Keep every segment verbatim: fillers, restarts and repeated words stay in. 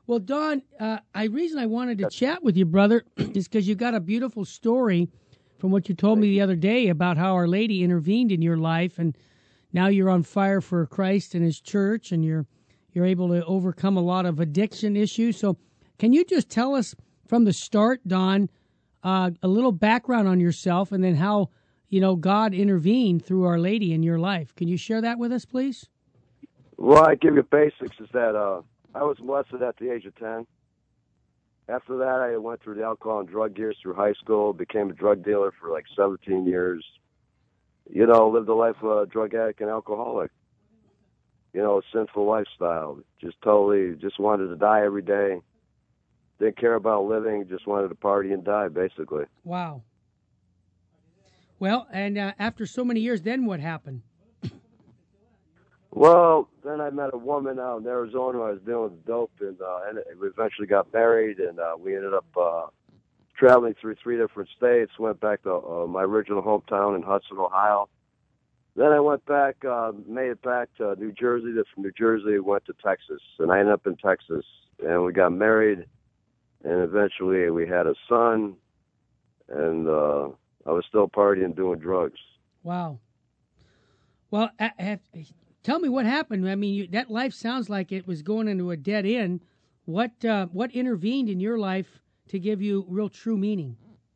Well, Don, uh, I reason I wanted to chat with you, brother, is because you got a beautiful story from what you told me the other day about how Our Lady intervened in your life, and now you're on fire for Christ and His church, and you're you're able to overcome a lot of addiction issues. So, can you just tell us from the start, Don, uh, a little background on yourself, and then how you know God intervened through Our Lady in your life? Can you share that with us, please? Well, I give you basics. Is that uh, I was molested at the age of ten. After that, I went through the alcohol and drug years through high school, became a drug dealer for like seventeen years. You know, lived a life of a drug addict and alcoholic. You know, a sinful lifestyle. Just totally, just wanted to die every day. Didn't care about living, just wanted to party and die, basically. Wow. Well, and uh, after so many years, then what happened? Well, then I met a woman out in Arizona. I was dealing with dope, and, uh, and we eventually got married, and uh, we ended up uh, traveling through three different states. Went back to uh, my original hometown in Hudson, Ohio. Then I went back, uh, made it back to New Jersey. Then from New Jersey, went to Texas, and I ended up in Texas, and we got married, and eventually we had a son, and uh, I was still partying and doing drugs. Wow. Well, I, I, tell me what happened. I mean, you, that life sounds like it was going into a dead end. What uh, what intervened in your life to give you real true meaning?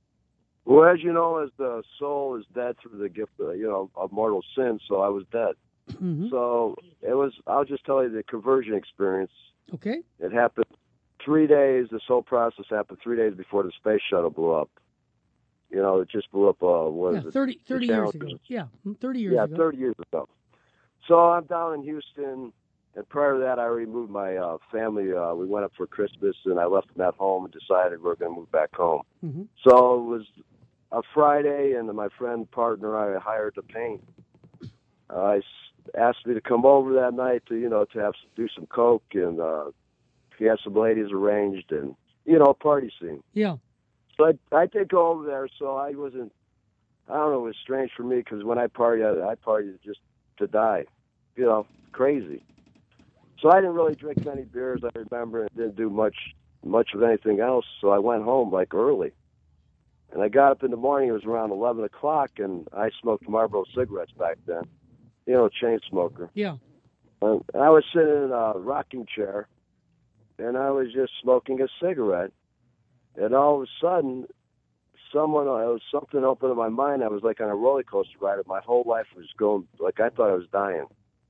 Well, as you know, as the soul is dead through the gift, of, you know, of mortal sin, so I was dead. Mm-hmm. So it was, I'll just tell you the conversion experience. Okay. It happened three days, this whole process happened three days before the space shuttle blew up. You know, it just blew up, uh, what yeah, is it? thirty, thirty years ago. Yeah, thirty years yeah, ago. Yeah, thirty years ago. So I'm down in Houston, and prior to that, I already moved my uh, family. Uh, we went up for Christmas, and I left them at home and decided we were going to move back home. Mm-hmm. So it was a Friday, and my friend partner I hired to paint. Uh, I asked me to come over that night to, you know, to have do some coke, and uh, he had some ladies arranged, and you know, party scene. Yeah. So I, I did go over there. So I wasn't. I don't know. It was strange for me because when I party, I, I partied just to die. You know, crazy. So I didn't really drink many beers. I remember, and didn't do much much of anything else. So I went home like early. And I got up in the morning, it was around eleven o'clock, and I smoked Marlboro cigarettes back then. You know, chain smoker. Yeah. And I was sitting in a rocking chair, and I was just smoking a cigarette. And all of a sudden, someone, uh, it was something opened in my mind. I was like on a roller coaster ride. My whole life was going, like I thought I was dying.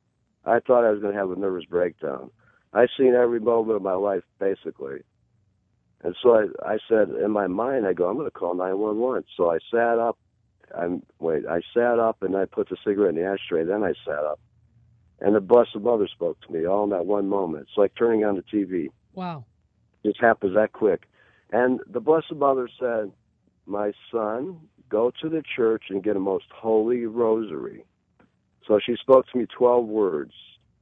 I thought I was going to have a nervous breakdown. I seen every moment of my life, basically. And so I, I said, in my mind, I go, I'm going to call nine one one. So I sat up. I'm wait. I sat up and I put the cigarette in the ashtray. Then I sat up, and the Blessed Mother spoke to me all in that one moment. It's like turning on the T V. Wow. It just happens that quick. And the Blessed Mother said, "My son, go to the church and get a most holy rosary." So she spoke to me twelve words.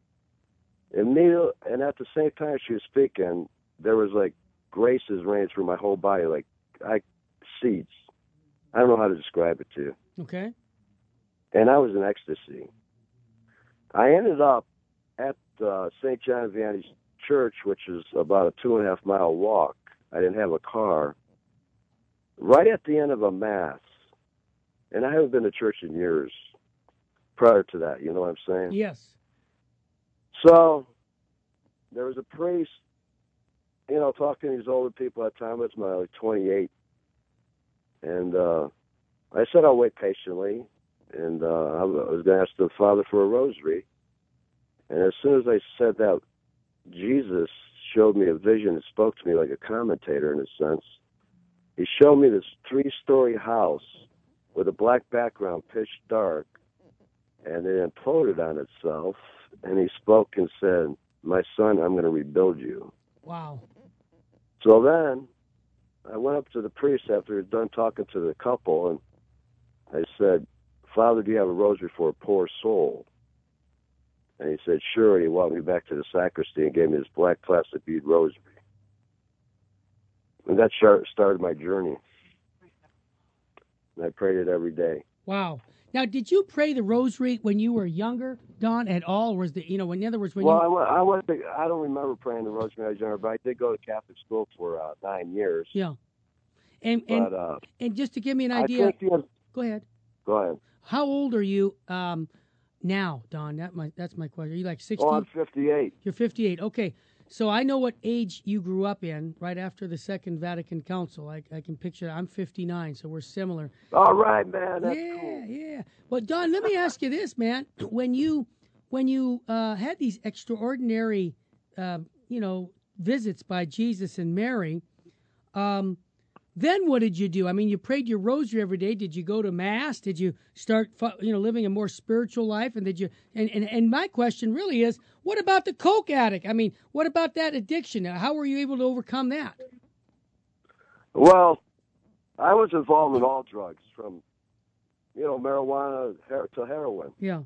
And me, and at the same time she was speaking, there was like graces ran through my whole body, like I seeds. I don't know how to describe it to you. Okay. And I was in ecstasy. I ended up at uh, Saint John of Vianney's church, which is about a two and a half mile walk. I didn't have a car. Right at the end of a mass, and I haven't been to church in years. Prior to that, you know what I'm saying? Yes. So there was a priest, you know, talking to these older people at the time. It's my like twenty-eight. And uh, I said I'll wait patiently. And uh, I was going to ask the Father for a rosary. And as soon as I said that, Jesus showed me a vision and spoke to me like a commentator in a sense. He showed me this three-story house with a black background, pitch dark, and it imploded on itself. And he spoke and said, "My son, I'm going to rebuild you." Wow. So then I went up to the priest after he was done talking to the couple, and I said, "Father, do you have a rosary for a poor soul?" And he said, "Sure." And he walked me back to the sacristy and gave me this black plastic bead rosary. And that started my journey. And I prayed it every day. Wow. Now, did you pray the rosary when you were younger, Don, at all? Or was the, you know, in other words, when Well, you... I went, I went to, I don't remember praying the rosary when I was younger, but I did go to Catholic school for uh, nine years. Yeah. And, and, But uh, and just to give me an I idea... think the, Go ahead. Go ahead. How old are you um, now, Don? That my, that's my question. Are you like sixty? Oh, I'm fifty-eight. You're fifty-eight. Okay. So I know what age you grew up in, right after the Second Vatican Council. I, I can picture that. I'm fifty-nine, so we're similar. All right, man. That's yeah, cool. yeah. Well, Don, let me ask you this, man. When you when you uh, had these extraordinary, uh, you know, visits by Jesus and Mary, um, then what did you do? I mean, you prayed your rosary every day. Did you go to mass? Did you start, you know, living a more spiritual life? And did you? And, and, and my question really is, what about the coke addict? I mean, what about that addiction? How were you able to overcome that? Well, I was involved in all drugs, from, you know, marijuana to heroin. Yeah.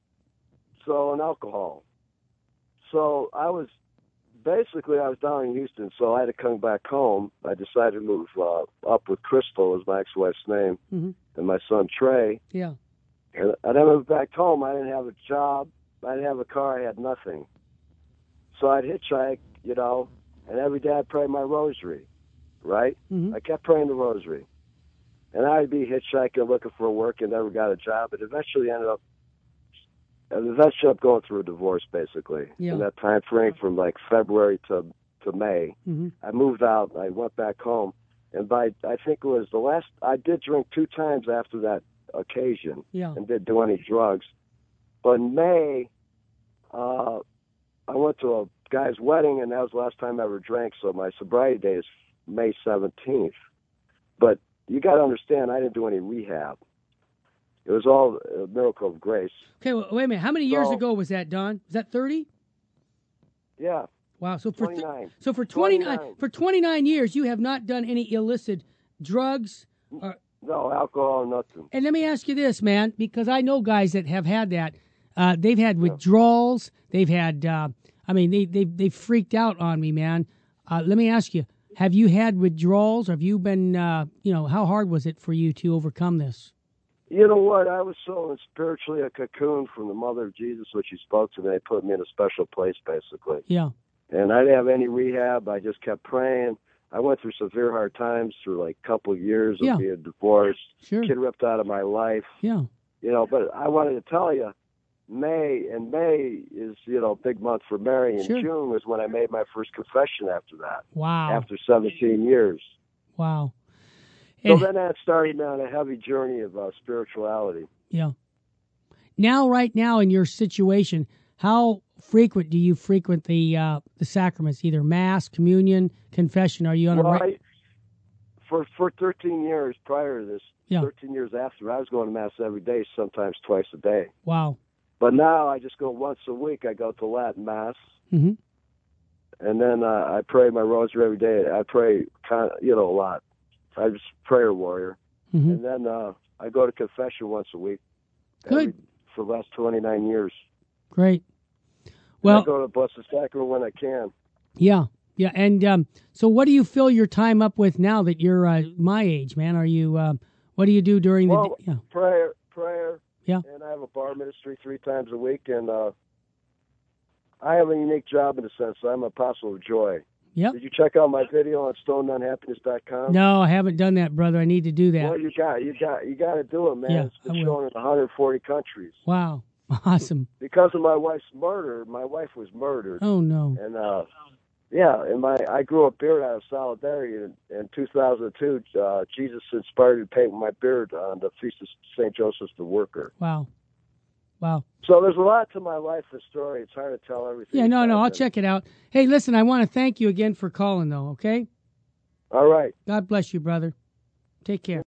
So, and alcohol. So I was, basically, I was down in Houston, so I had to come back home. I decided to move uh, up with Crystal, is my ex-wife's name, mm-hmm. and my son Trey. Yeah. And, and I moved back home. I didn't have a job. I didn't have a car. I had nothing. So I'd hitchhike, you know, and every day I'd pray my rosary, right? Mm-hmm. I kept praying the rosary. And I'd be hitchhiking, looking for work, and never got a job. But eventually ended up, I eventually up going through a divorce, basically. Yeah. In that time frame from like February to to May. Mm-hmm. I moved out. I went back home. And by, I think it was the last, I did drink two times after that occasion. Yeah. And didn't do any drugs. But in May, uh, I went to a guy's wedding, and that was the last time I ever drank. So my sobriety day is May seventeenth. But you got to understand, I didn't do any rehab. It was all a miracle of grace. Okay, well, wait a minute. How many years So, ago was that, Don? Was that thirty? Yeah. Wow. So for th- twenty-nine. so for twenty-nine, twenty-nine. for twenty-nine years, you have not done any illicit drugs. Or, No, alcohol, nothing. and let me ask you this, man, because I know guys that have had that. Uh, they've had withdrawals. They've had. Uh, I mean, they they they freaked out on me, man. Uh, let me ask you: have you had withdrawals? Have you been? Uh, you know, how hard was it for you to overcome this? You know what? I was so spiritually a cocoon from the Mother of Jesus, which she spoke to me. They put me in a special place, basically. Yeah. And I didn't have any rehab. I just kept praying. I went through severe hard times through like a couple of years of Yeah. being divorced, Sure. kid ripped out of my life. Yeah. You know, but I wanted to tell you, May, and May is, you know, big month for Mary, and Sure. June was when I made my first confession after that. Wow. After seventeen years. Wow. So And- then that started me on a heavy journey of uh, spirituality. Yeah. Now, right now, in your situation, how frequent do you frequent the uh, the sacraments, either Mass, Communion, Confession? Are you on Well, a... Re- I, for for thirteen years prior to this, Yeah. thirteen years after, I was going to Mass every day, sometimes twice a day. Wow. But now I just go once a week. I go to Latin Mass, Mm-hmm. and then uh, I pray my rosary every day. I pray, kind of, you know, a lot. I'm just a prayer warrior. Mm-hmm. And then uh, I go to confession once a week. Good. Every, for the last twenty-nine years. Great. And Well, I go to Blessed Sacrament when I can. yeah. Yeah. And um, so what do you fill your time up with now that you're uh, my age, man? Are you... Uh, what do you do during Well, the... Yeah. prayer, prayer. Yeah. And I have a bar ministry three times a week, and uh, I have a unique job in a sense. I'm an apostle of joy. Yep. Did you check out my video on stone unhappiness dot com? No, I haven't done that, brother. I need to do that. Well, you got, you got, you got to do it, man. Yeah, It's been I will. shown in one hundred forty countries. Wow. Awesome. Because of my wife's murder, my wife was murdered, Oh, no. and uh, yeah, and my I grew a beard out of solidarity. In, in two thousand two, uh, Jesus inspired me to paint my beard on the feast of Saint Joseph the Worker. Wow. Wow. So there's a lot to my life, the story. It's hard to tell everything. Yeah, no, no, I'll about it. check it out. Hey, listen, I want to thank you again for calling, though, okay? All right. God bless you, brother. Take care.